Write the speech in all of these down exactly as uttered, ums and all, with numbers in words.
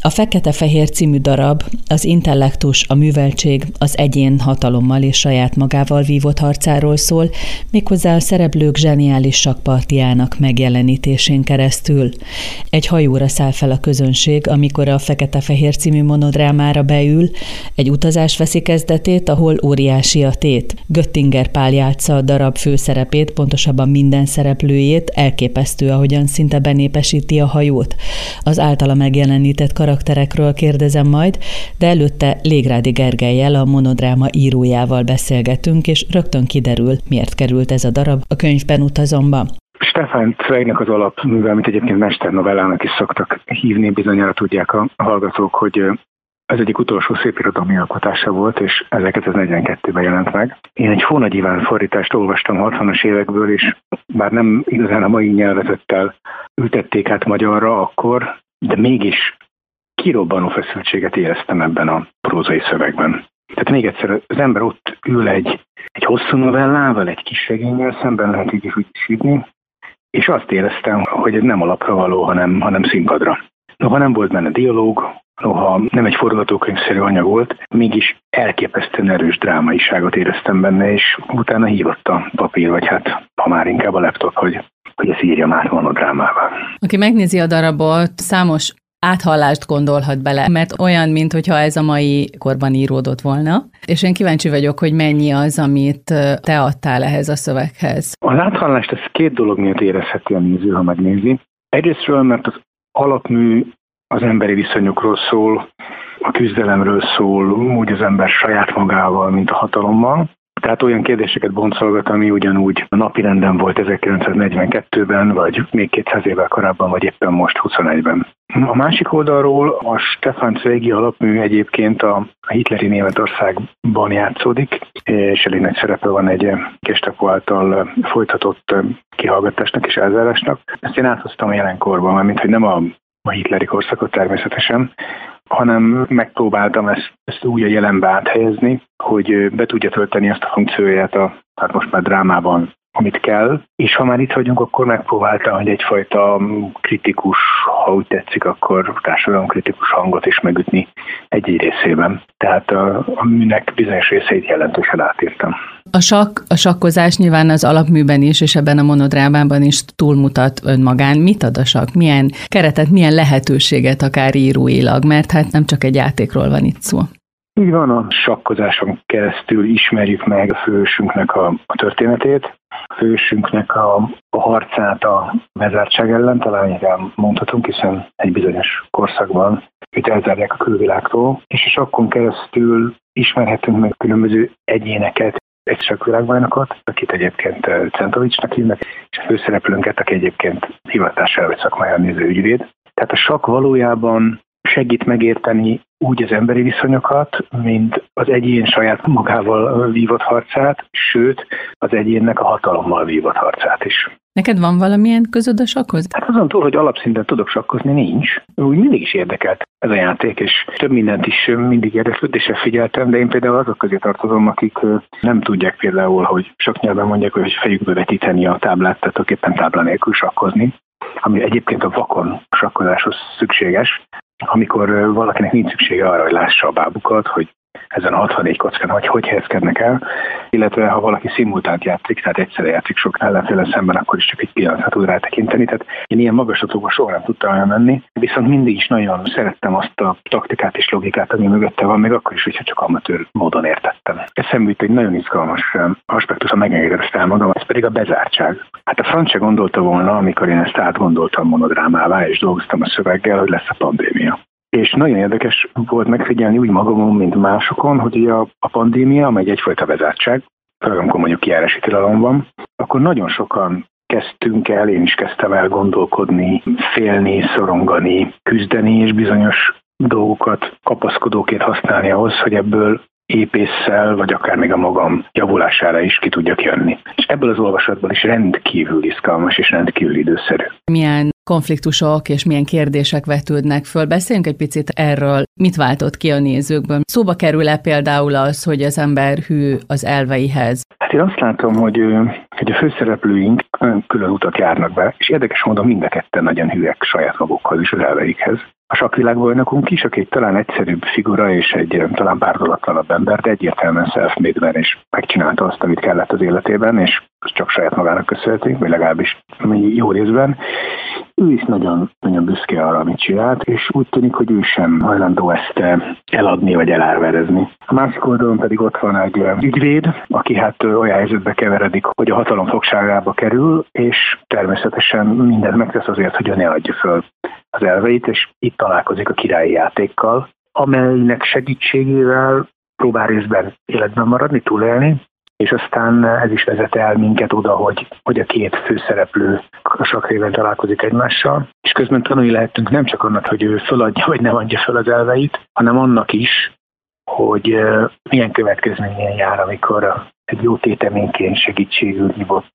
A Fekete-fehér című darab az intellektus, a műveltség, az egyén hatalommal és saját magával vívott harcáról szól, méghozzá a szereplők zseniális sakkpartiának megjelenítésén keresztül. Egy hajóra száll fel a közönség, amikor a Fekete-fehér című monodrámára beül, egy utazás veszi kezdetét, ahol óriási a tét. Göttinger Pál játsza a darab főszerepét, pontosabban minden szereplőjét, elképesztő, ahogyan szinte benépesíti a hajót. Az általa megjelenített karakterekről kérdezem majd, de előtte Légrádi Gergellyel, a monodráma írójával beszélgetünk, és rögtön kiderül, miért került ez a darab a Könyvben utazomba. Stefan Zweignek az alapműve, amit egyébként mesternovellának is szoktak hívni, bizonyára tudják a hallgatók, hogy ez egyik utolsó szépirodalmi alkotása volt, és ezerkilencszáznegyvenkettőben jelent meg. Én egy Fónagy Iván fordítást olvastam hatvanas évekből, és bár nem igazán a mai nyelvezettel ültették át magyarra akkor, de mégis kirobbanó feszültséget éreztem ebben a prózai szövegben. Tehát még egyszer, az ember ott ül egy, egy hosszú novellával, egy kis regénnyel szemben, lehet így is úgy sírni, és azt éreztem, hogy ez nem alapra való, hanem, hanem színpadra. Noha nem volt benne dialóg, noha nem egy forgatókönyvszerű anyag volt, mégis elképesztően erős drámaiságot éreztem benne, és utána hívott a papír, vagy hát ha már inkább a laptop, hogy, hogy ezt írjam át monodrámával. Aki megnézi a darabot, számos áthallást gondolhat bele, mert olyan, mintha ez a mai korban íródott volna, és én kíváncsi vagyok, hogy mennyi az, amit te adtál ehhez a szöveghez. Az áthallást ez két dolog miatt érezheti a néző, ha megnézi. Egyrésztről, mert az alapmű az emberi viszonyokról szól, a küzdelemről szól, úgy az ember saját magával, mint a hatalommal. Tehát olyan kérdéseket boncolgat, ami ugyanúgy a napirenden volt ezerkilencszáznegyvenkettőben, vagy még kétszáz évvel korábban, vagy éppen most huszonegyben. A másik oldalról a Stefan Zweigi alapmű egyébként a hitleri Németországban játszódik, és elég nagy szerepe van egy Gestapo által folytatott kihallgatásnak és elzárásnak. Ezt én áthoztam a jelenkorban, mint hogy nem a, a hitleri korszakot természetesen, hanem megpróbáltam ezt, ezt úgy a jelenbe áthelyezni, hogy be tudja tölteni azt a funkcióját a, hát most már drámában, amit kell, és ha már itt vagyunk, akkor megpróbáltam, hogy egyfajta kritikus, ha úgy tetszik, akkor társadalomkritikus hangot is megütni egy-egy részében. Tehát a, a műnek bizonyos részeit jelentősen átírtam. A sakk, a sakkozás nyilván az alapműben is, és ebben a monodrámában is túlmutat önmagán. Mit ad a sakk? Milyen keretet, milyen lehetőséget akár íróilag? Mert hát nem csak egy játékról van itt szó. Így van, a sakkozáson keresztül ismerjük meg a főhősünknek a, a történetét, a főhősünknek a, a harcát a bezártság ellen, talán így mondhatunk, hiszen egy bizonyos korszakban őt elzárják a külvilágtól, és a sakkon keresztül ismerhetünk meg különböző egyéneket, egy sakkvilágbajnokot, akit egyébként Centovicsnak hívnak, és a főszereplőnket, aki egyébként hivatására vagy szakmáján néző ügyvéd. Tehát a sakk valójában segít megérteni úgy az emberi viszonyokat, mint az egyén saját magával vívott harcát, sőt, az egyénnek a hatalommal vívott harcát is. Neked van valamilyen közöd a sakkhoz? Hát azon túl, hogy alapszinten tudok sakkozni, nincs. Úgy mindig is érdekelt ez a játék, és több mindent is mindig érdeklődésre figyeltem, de én például azok közé tartozom, akik nem tudják például, hogy sok nyelven mondják, hogy fejükbe vetíteni a táblát, tehát éppen tábla nélkül sakkozni, ami egyébként a vakon sakkozáshoz szükséges, amikor valakinek nincs szüksége arra, hogy lássa a bábukat, hogy ezen a hatvannégy kockán, hogy hogy helyezkednek el, illetve ha valaki szimultánt játszik, tehát egyszerre játszik sok ellenféle szemben, akkor is csak egy pillanatra tud rátekinteni. Tehát én ilyen magaslatokban soha nem tudtam elmenni, viszont mindig is nagyon szerettem azt a taktikát és logikát, ami mögötte van, még akkor is, hogyha csak amatőr módon értettem. Eszembe jut egy nagyon izgalmas aspektus, a megengedett ezt elmondom, ez pedig a bezártság. Hát a franc se gondolta volna, amikor én ezt átgondoltam monodrámává, és dolgoztam a szöveggel, hogy lesz a pandémia. És nagyon érdekes volt megfigyelni úgy magamon, mint másokon, hogy ugye a, a pandémia, amely egyfajta bezártság, főleg amikor mondjuk kijárási tilalom van, akkor nagyon sokan kezdtünk el, én is kezdtem el gondolkodni, félni, szorongani, küzdeni, és bizonyos dolgokat kapaszkodóként használni ahhoz, hogy ebből épésszel, vagy akár még a magam javulására is ki tudjak jönni. És ebből az olvasatból is rendkívül izgalmas és rendkívül időszerű. Milyen konfliktusok és milyen kérdések vetődnek föl. Beszéljünk egy picit erről, mit váltott ki a nézőkből. Szóba kerül-e például az, hogy az ember hű az elveihez? Hát én azt látom, hogy, hogy a főszereplőink külön utat járnak be, és érdekes módon mind a ketten nagyon hűek saját magukhoz és az elveikhez. A sakkvilágbajnokunk is, aki talán egyszerűbb figura és egy talán párdolatlanabb ember, de egyértelműen self-made-ben és megcsinálta azt, amit kellett az életében, és csak saját magának köszönheti, vagy legalábbis jó részben. Ő is nagyon, nagyon büszke arra, amit csinált, és úgy tűnik, hogy ő sem hajlandó ezt eladni vagy elárverezni. A másik oldalon pedig ott van egy ügyvéd, aki hát olyan helyzetbe keveredik, hogy a hatalom fogságába kerül, és természetesen mindent megtesz azért, hogy ő ne adja föl az elveit, és itt találkozik a királyi játékkal, amelynek segítségével próbál részben életben maradni, túlélni, és aztán ez is vezet el minket oda, hogy, hogy a két főszereplő a sakkréven találkozik egymással, és közben tanulni lehetünk nem csak annak, hogy ő föladja vagy nem adja föl az elveit, hanem annak is, hogy uh, milyen következményen jár, amikor egy jó téteményként segítségül hívott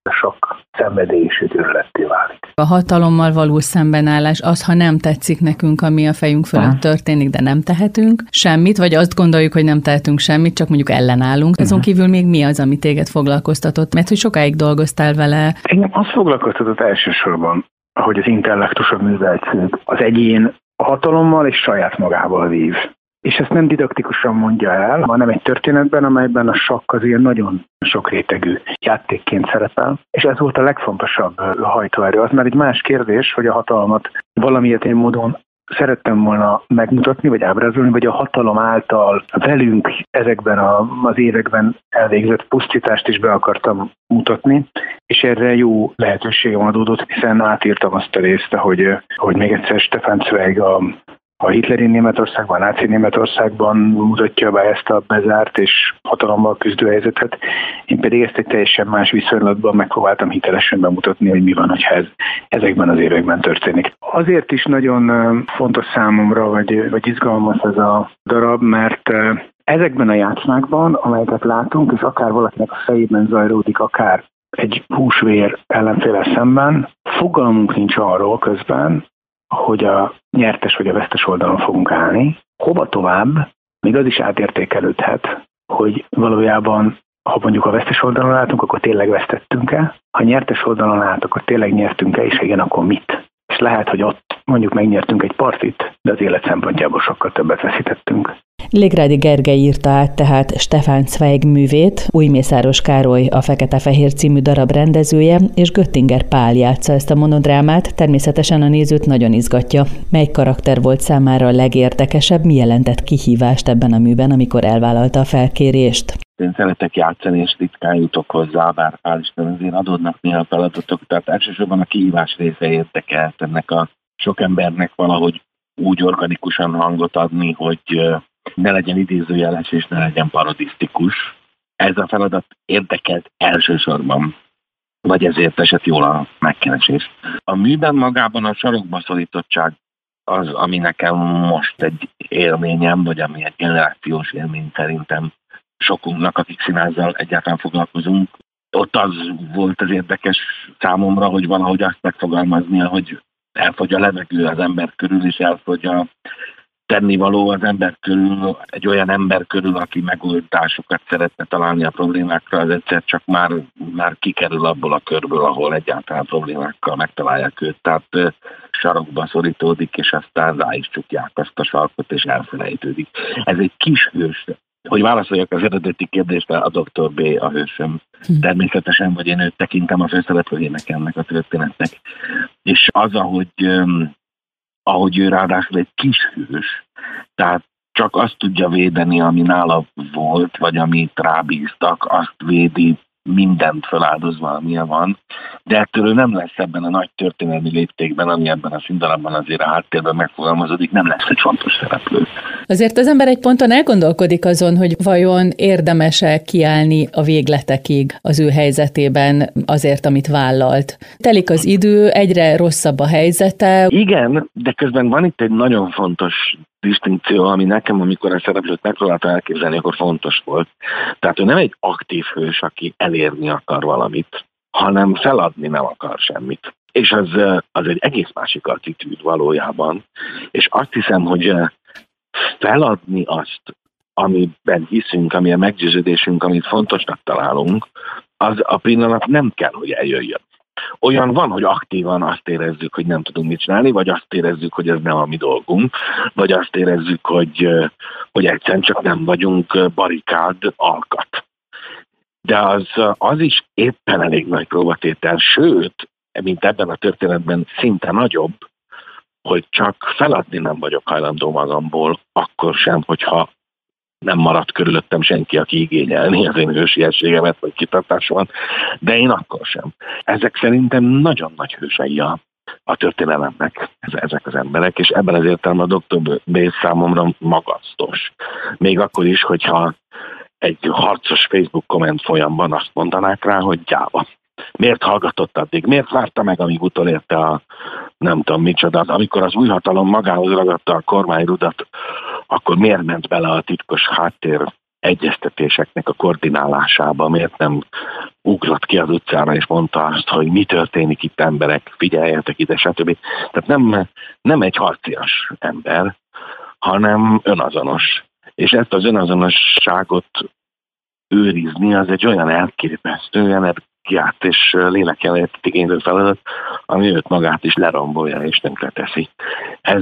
sok szenvedély és őrületté válik. A hatalommal való szembenállás az, ha nem tetszik nekünk, ami a fejünk fölött történik, de nem tehetünk semmit, vagy azt gondoljuk, hogy nem tehetünk semmit, csak mondjuk ellenállunk. Azon kívül még mi az, ami téged foglalkoztatott? Mert hogy sokáig dolgoztál vele. Engem azt foglalkoztatott elsősorban, hogy az intellektus, a műveltség, az egyén a hatalommal és saját magával vív. És ezt nem didaktikusan mondja el, hanem egy történetben, amelyben a sakk az ilyen nagyon sok rétegű játékként szerepel. És ez volt a legfontosabb hajtóerő. Az már egy más kérdés, hogy a hatalmat valamilyen módon szerettem volna megmutatni, vagy ábrázolni, vagy a hatalom által velünk ezekben a, az években elvégzett pusztítást is be akartam mutatni, és erre jó lehetőségem adódott, hiszen átírtam azt a részt, hogy, hogy még egyszer Stefan Zweig a A hitleri Németországban, a náci Németországban mutatja be ezt a bezárt és hatalommal küzdő helyzetet. Én pedig ezt egy teljesen más viszonylatban megpróbáltam hitelesen bemutatni, hogy mi van, hogyha ez ezekben az években történik. Azért is nagyon fontos számomra, vagy, vagy izgalmas ez a darab, mert ezekben a játszmákban, amelyeket látunk, és akár valakinek a fejében zajlódik, akár egy húsvér ellenféle szemben, fogalmunk nincs arról közben, hogy a nyertes vagy a vesztes oldalon fogunk állni. Hova tovább, még az is átértékelődhet, hogy valójában, ha mondjuk a vesztes oldalon álltunk, akkor tényleg vesztettünk-e? Ha nyertes oldalon álltunk, akkor tényleg nyertünk-e, és igen, akkor mit? És lehet, hogy ott mondjuk megnyertünk egy partit, de az élet szempontjából sokkal többet veszítettünk. Légrádi Gergely írta át tehát Stefan Zweig művét, Újmészáros Károly a Fekete-fehér című darab rendezője, és Göttinger Pál játsza ezt a monodrámát, természetesen a nézőt nagyon izgatja. Mely karakter volt számára a legérdekesebb, mi jelentett kihívást ebben a műben, amikor elvállalta a felkérést? Én szeretek játszani, és ritkán jutok hozzá, bár hál' Isten azért adódnak néha feladatok, tehát elsősorban a kihívás része érdekelt ennek a sok embernek valahogy úgy organikusan hangot adni, hogy ne legyen idézőjeles és ne legyen parodisztikus. Ez a feladat érdekelt elsősorban, vagy ezért esett jól a megkeresés. A műben magában a sarokba szorítottság az, ami nekem most egy élményem, vagy ami egy generációs élmény szerintem sokunknak, akik színázzal egyáltalán foglalkozunk. Ott az volt az érdekes számomra, hogy valahogy azt megfogalmaznia, hogy elfogy a levegő az ember körül, és elfogy a tennivaló az ember körül, egy olyan ember körül, aki megoldásokat szeretne találni a problémákra, az egyszer csak már, már kikerül abból a körből, ahol egyáltalán problémákkal megtalálják őt. Tehát sarokba szorítódik, és aztán rá is csukják azt a sarkot, és elfelejtődik. Ez egy kis hős. Hogy válaszoljak az eredeti kérdésre, a doktor B. a hősöm. Természetesen, hogy én őt tekintem a főszereplőjének ennek a történetnek. És az, ahogy, um, ahogy ő ráadásul egy kis hős, tehát csak azt tudja védeni, ami nála volt, vagy amit rábíztak, azt védi, mindent feláldozva, amilyen van, de ettől ő nem lesz ebben a nagy történelmi léptékben, ami ebben a színdarabban azért a háttérben megfogalmazódik, nem lesz egy fontos szereplő. Azért az ember egy ponton elgondolkodik azon, hogy vajon érdemes-e kiállni a végletekig az ő helyzetében azért, amit vállalt. Telik az idő, egyre rosszabb a helyzete. Igen, de közben van itt egy nagyon fontos distinkció, ami nekem, amikor a szereplőt megpróbáltam elképzelni, akkor fontos volt. Tehát ő nem egy aktív hős, aki elérni akar valamit, hanem feladni nem akar semmit. És az, az egy egész másik attitűd valójában. És azt hiszem, hogy feladni azt, amiben hiszünk, amilyen meggyőződésünk, amit fontosnak találunk, az a pillanat nem kell, hogy eljöjjön. Olyan van, hogy aktívan azt érezzük, hogy nem tudunk mit csinálni, vagy azt érezzük, hogy ez nem a mi dolgunk, vagy azt érezzük, hogy, hogy egyszerűen csak nem vagyunk barikád alkat. De az, az is éppen elég nagy próbatétel, sőt, mint ebben a történetben szinte nagyobb, hogy csak feladni nem vagyok hajlandó magamból, akkor sem, hogyha nem maradt körülöttem senki, aki igényelni az én hősiességemet, vagy kitartásomat, de én akkor sem. Ezek szerintem nagyon nagy hősei a, a történelemnek, ezek az emberek, és ebben az értelemben a doktor Bates számomra magasztos. Még akkor is, hogyha egy harcos Facebook komment folyamban azt mondanák rá, hogy gyáva. Miért hallgatott addig? Miért várta meg, amíg utolérte a nem tudom micsoda? Amikor az új hatalom magához ragadta a kormányrudat, akkor miért ment bele a titkos háttér egyeztetéseknek a koordinálásába? Miért nem ugrott ki az utcára és mondta azt, hogy mi történik itt, emberek, figyeljetek ide, stb. Tehát nem, nem egy harcias ember, hanem önazonos. És ezt az önazonosságot őrizni, az egy olyan elképesztő energiát és lélekjelenlétet igénylő feladat, ami őt magát is lerombolja és tönkreteszi. Ez,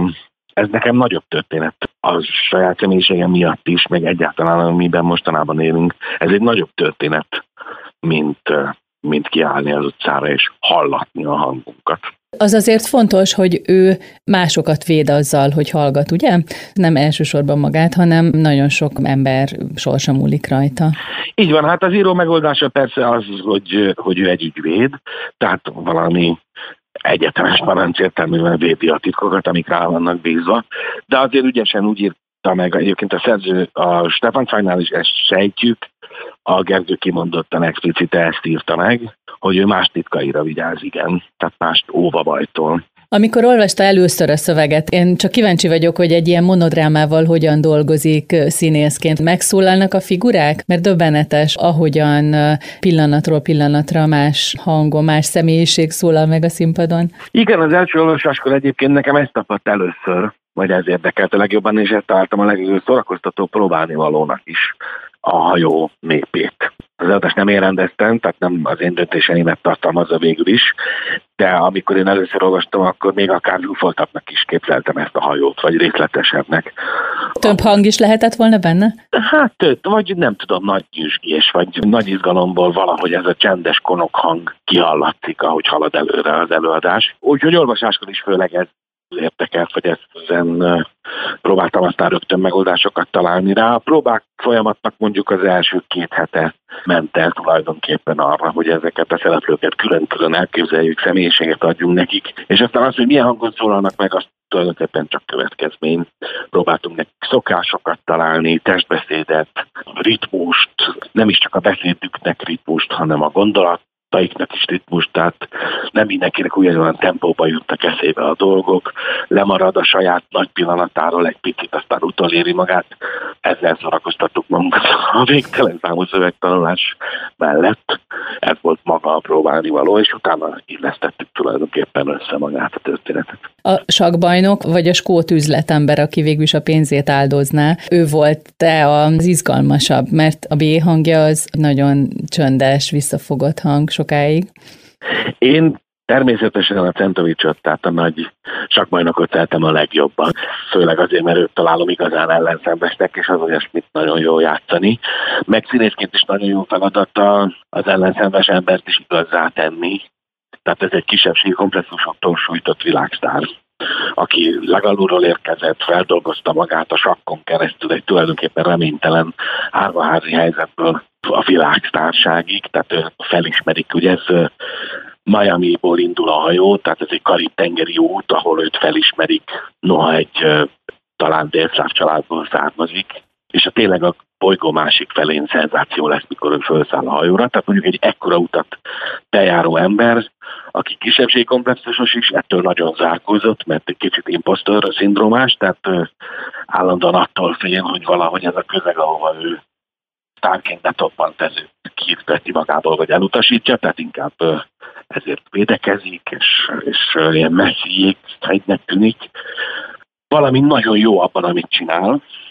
ez nekem nagyobb történet a saját személyiségem miatt is, meg egyáltalán, amiben mostanában élünk. Ez egy nagyobb történet, mint, mint kiállni az utcára és hallatni a hangunkat. Az azért fontos, hogy ő másokat véd azzal, hogy hallgat, ugye? Nem elsősorban magát, hanem nagyon sok ember sorsa múlik rajta. Így van, hát az író megoldása persze az, hogy, hogy ő egy ügyvéd, tehát valami egyetemes parancértelműen védi a titkokat, amik rá vannak bízva, de azért ügyesen úgy írta meg, egyébként a szerző, a Stefan Zweignél is ezt sejtjük, a Gergő kimondottan explicite ezt írta meg, hogy ő más titkaira vigyáz, igen, tehát mást óva bajtól. Amikor olvasta először a szöveget, én csak kíváncsi vagyok, hogy egy ilyen monodrámával hogyan dolgozik színészként. Megszólalnak a figurák? Mert döbbenetes, ahogyan pillanatról pillanatra más hangon, más személyiség szólal meg a színpadon. Igen, az első olvasáskor egyébként nekem ezt tapadt először, vagy ez érdekelt a legjobban, és ezt találtam a legjobban szórakoztató próbálnivalónak is, a hajó népét. Az eladást nem én rendeztem, tehát nem az én döntéseimet tartalmazza végül is, de amikor én először olvastam, akkor még akár zsúfoltabbnak is képzeltem ezt a hajót, vagy részletesebbnek. Több hang is lehetett volna benne? Hát több, vagy nem tudom, nagy nyüzsgés, vagy nagy izgalomból valahogy ez a csendes konok hang kihallatszik, ahogy halad előre az előadás. Úgyhogy olvasáskor is főleg ez érdekelt, vagy ezen próbáltam aztán rögtön megoldásokat találni rá. A próbák folyamatnak mondjuk az első két hete ment el tulajdonképpen arra, hogy ezeket a szereplőket külön-külön elképzeljük, személyiséget adjunk nekik, és aztán az, hogy milyen hangon szólalnak meg, azt tulajdonképpen csak következmény. Próbáltunk nekik szokásokat találni, testbeszédet, ritmust, nem is csak a beszédüknek ritmust, hanem a gondolat, taiknak is ritmus, tehát nem mindenkinek ugyanolyan tempóban jutnak eszébe a dolgok, lemarad a saját nagy pillanatáról egy picit, aztán utoléri magát. Ezzel szórakoztattuk magunkat a végtelen számú szövegtanulás mellett. Ez volt maga a próbálnivaló, és utána illesztettük tulajdonképpen össze magát a történetet. A sakkbajnok, vagy a skót üzletember, aki végül is a pénzét áldozná, ő volt te az izgalmasabb, mert a B hangja az nagyon csöndes, visszafogott hang sokáig. Én természetesen a Centovicsot, tehát a nagy sakkbajnokot tettem a legjobban. Főleg azért, mert őt találom igazán ellenszembesnek, és az olyasmit nagyon jó játszani. Meg színészként is nagyon jó feladata az ellenszembes embert is igazzá tenni. Tehát ez egy kisebbségi komplexusoktól sújtott világsztár, aki legalulról érkezett, feldolgozta magát a sakkon keresztül egy tulajdonképpen reménytelen árvaházi helyzetből a világsztárságig, tehát felismerik, ugye ez Miamiból indul a hajó, tehát ez egy karib-tengeri út, ahol őt felismerik, noha egy talán délszláv családból származik, és a tényleg a bolygó másik felén szenzáció lesz, mikor ő felszáll a hajóra, tehát mondjuk egy ekkora utat bejáró ember, aki kisebbségkomplexusos is, ettől nagyon zárkózott, mert egy kicsit impostor szindrómás, tehát állandóan attól fél, hogy valahogy ez a közeg, ahova ő tárként betoppant, ez kiirtveti magából, vagy elutasítja, tehát inkább ezért védekezik, és, és ilyen messzi jéghegynek tűnik. Valami nagyon jó abban, amit csinál,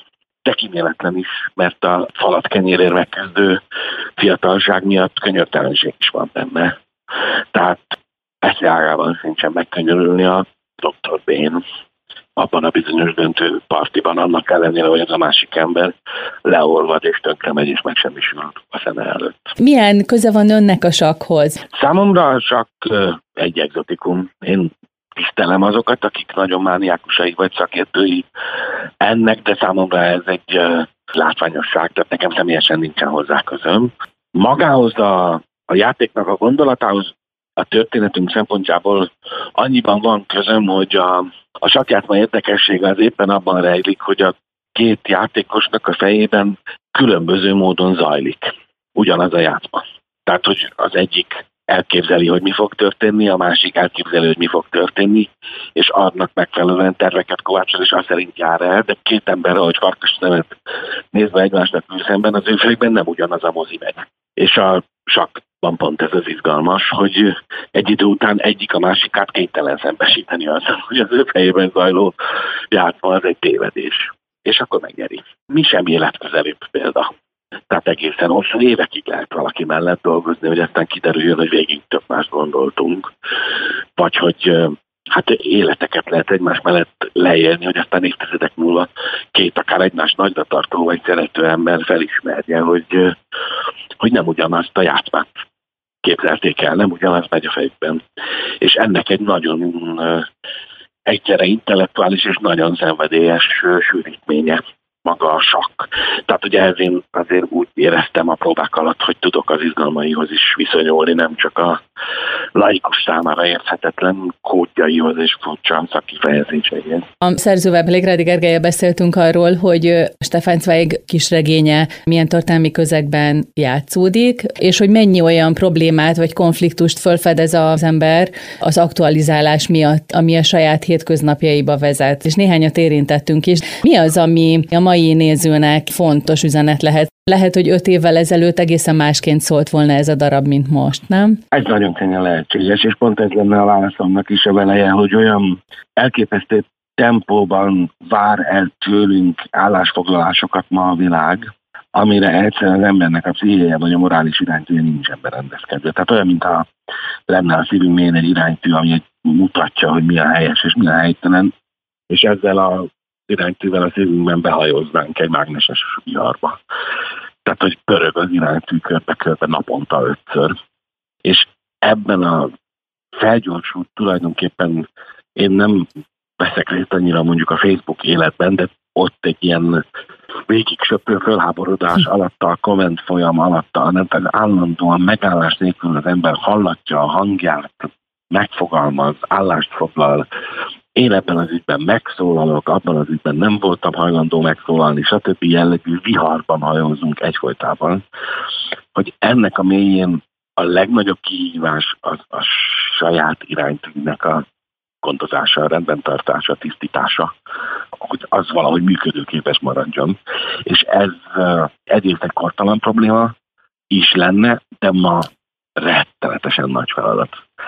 de kíméletlen is, mert a falat kenyérért megkezdő fiatalság miatt könyörtelenség is van benne. Tehát eszéágában sincsen megkönyörülni a doktor Bén abban a bizonyos döntő partiban, annak ellenére, hogy az a másik ember leolvad és tönkre megy és megsemmisül a szeme előtt. Milyen köze van önnek a sakkhoz? Számomra a sakk egy egzotikum. Én tisztelem azokat, akik nagyon mániákusai vagy szakértői ennek, de számomra ez egy látványosság, tehát nekem személyesen nincsen hozzá közöm. Magához a, a játéknak a gondolatához a történetünk szempontjából annyiban van közöm, hogy a, a sakkjátszma érdekessége az éppen abban rejlik, hogy a két játékosnak a fejében különböző módon zajlik ugyanaz a játszma. Tehát, hogy az egyik elképzeli, hogy mi fog történni, a másik elképzeli, hogy mi fog történni, és adnak megfelelően terveket kovácsol, és azt szerint jár el, de két ember, ahogy farkas nevet nézve egymásnak ül szemben, az ő fejükben nem ugyanaz a mozi megy. És a sakkban pont ez az izgalmas, hogy egy idő után egyik a másikát kénytelen szembesíteni azzal, hogy az ő fejében zajló játszma az egy tévedés. És akkor megnyeri. Mi sem életközelebb példa. Tehát egészen hosszú évekig lehet valaki mellett dolgozni, hogy aztán kiderüljön, hogy végig több más gondoltunk. Vagy hogy hát életeket lehet egymás mellett leélni, hogy aztán évtizedek múlva két akár egymás nagyra tartó vagy szerető ember felismerje, hogy, hogy nem ugyanazt a játszmát képzelték el, nem ugyanaz megy a fejükben. És ennek egy nagyon egyszerre intellektuális és nagyon szenvedélyes sűrítménye maga a sakk. Tehát ugye ez én azért úgy éreztem a próbák alatt, hogy tudok az izgalmaihoz is viszonyulni, nem csak a laikus számára érthetetlen kódjaihoz és furcsa szakkifejezéseihez. A szerzővel, Légrádi Gergellyel beszéltünk arról, hogy Stefan Zweig kisregénye milyen történelmi közegben játszódik, és hogy mennyi olyan problémát vagy konfliktust felfedez az ember az aktualizálás miatt, ami a saját hétköznapjaiba vezet. És néhányat érintettünk is. Mi az, ami a mai nézőnek fontos üzenet lehet? Lehet, hogy öt évvel ezelőtt egészen másként szólt volna ez a darab, mint most, nem? Ez nagyon könnyen lehetséges, és pont ez lenne a válaszomnak is a veleje, hogy olyan elképesztő tempóban vár el tőlünk állásfoglalásokat ma a világ, amire egyszerűen az embernek a pszichéje vagy a morális iránytűje nincsen berendezkedve. Tehát olyan, mintha lenne a szívünk mélyén egy iránytű, ami mutatja, hogy mi a helyes és mi a helytelen, és ezzel a iránytűvel a szívünkben behajóznánk egy mágneses viharba. Tehát, hogy pörög az iránytű körbe-körbe naponta ötször. És ebben a felgyorsult tulajdonképpen én nem veszek részt annyira mondjuk a Facebook életben, de ott egy ilyen végig söpő fölháborodás alatta, a komment folyam alatta, nem, tehát állandóan megállás nélkül az ember hallatja a hangját, megfogalmaz, állást foglal. Én ebben az ügyben megszólalok, abban az ügyben nem voltam hajlandó megszólalni, stb. Jellegű viharban hajózunk egyfolytában, hogy ennek a mélyén a legnagyobb kihívás az a saját iránytűnek a gondozása, a rendben tartása, tisztítása, hogy az valahogy működőképes maradjon. És ez egyrészt egy kortalan probléma is lenne, de ma rettenetesen nagy feladat.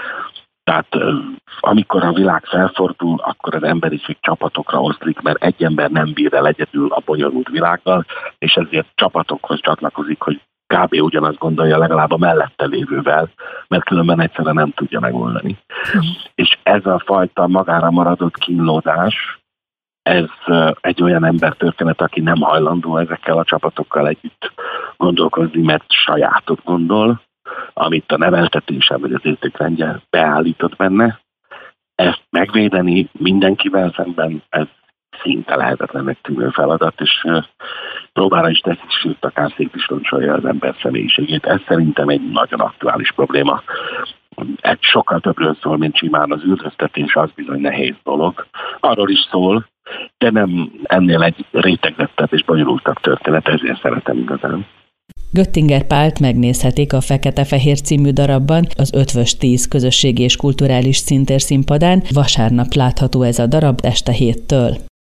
Tehát amikor a világ felfordul, akkor az emberiség csapatokra oszlik, mert egy ember nem bír el egyedül a bonyolult világgal, és ezért csapatokhoz csatlakozik, hogy kb. Ugyanazt gondolja legalább a mellette lévővel, mert különben egyszerűen nem tudja megoldani. Mm. És ez a fajta magára maradott kínlódás, ez egy olyan embertörténet, aki nem hajlandó ezekkel a csapatokkal együtt gondolkozni, mert sajátot gondol, amit a neveltetése vagy az értékrendje beállított benne. Ezt megvédeni mindenkivel szemben, ez szinte lehetetlennek tűnő feladat, és próbára is teszik, sőt, akár szét is roncsolja az ember személyiségét. Ez szerintem egy nagyon aktuális probléma. Egy sokkal többről szól, mint simán az üldöztetés, az bizony nehéz dolog. Arról is szól, de nem ennél egy rétegzettebb és bonyolultabb történet, ezért szeretem igazán. Göttinger Pált megnézhetik a Fekete-fehér című darabban, az Ötvös tíz közösségi és kulturális színtér színpadán. Vasárnap látható ez a darab este héttől.